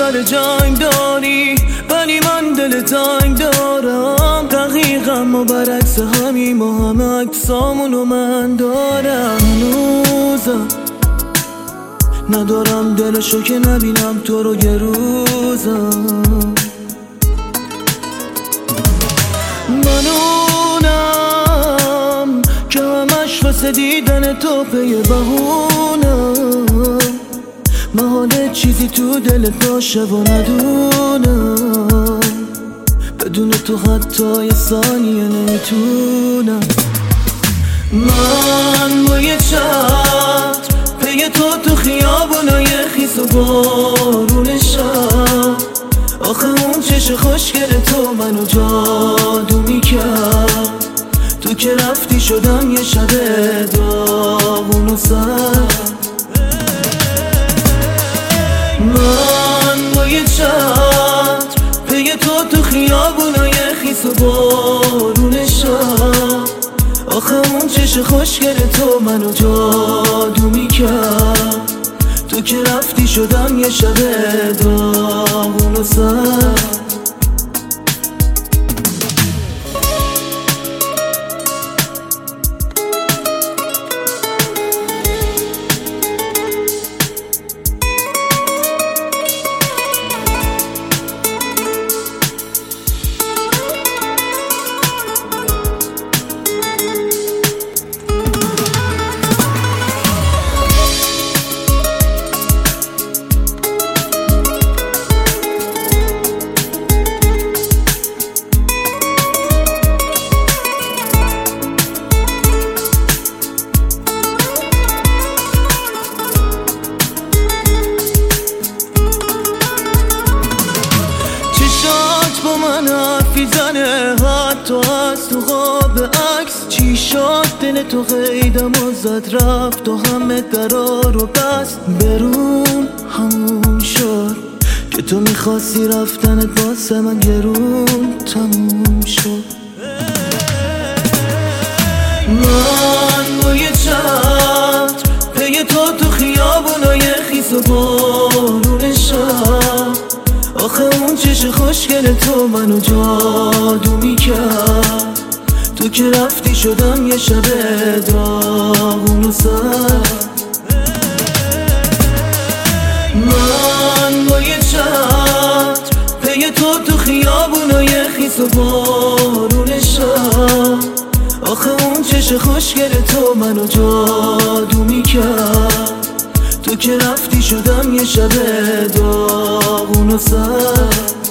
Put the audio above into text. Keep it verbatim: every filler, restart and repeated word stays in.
سر جنگ داری، ولی من دل تنگ دارم. دقیقا ما برعکس همیم و همه عکسامونو من دارم. هنوزم ندارم دلشو که نبینم تو رو یه روزم. منونم که همش واسه دیدن تو پی بهونم. محاله چیزی تو دلت باشه و ندونم. بدون تو حتی یه ثانیه نمیتونم. من با یه چتر پی تو تو خیابونای خیس و بارون شب. آخه اون چش خوشگل تو منو جادو میکرد. تو که رفتی شدم یه شب داغون و سرد. من با یه چتر پی تو تو خیابونای خیس و بارون شب. آخه اون چش خوشگل تو منو جادو میکرد. تو که رفتی شدم یه شب داغون و سرد. من حرفی زنه حتی از تو قاب عکس. چی شد دل تو قیدم و زد رفت و همه درا رو بست. برون همون شد که تو میخواستی رفتنت واسه من گرون تموم شد. من با یه چتر پی تو تو خیابونای خیس و بارون شب. آخه اون چش خوشگل تو منو جادو میکرد. تو که رفتی شدم یه شب داغون و سرد. من با یه چتر پی تو تو خیابونای خیس و بارون شب. آخه اون چش خوشگل تو منو جادو میکرد. تو که رفتی شدم یه شب داغون و سرد.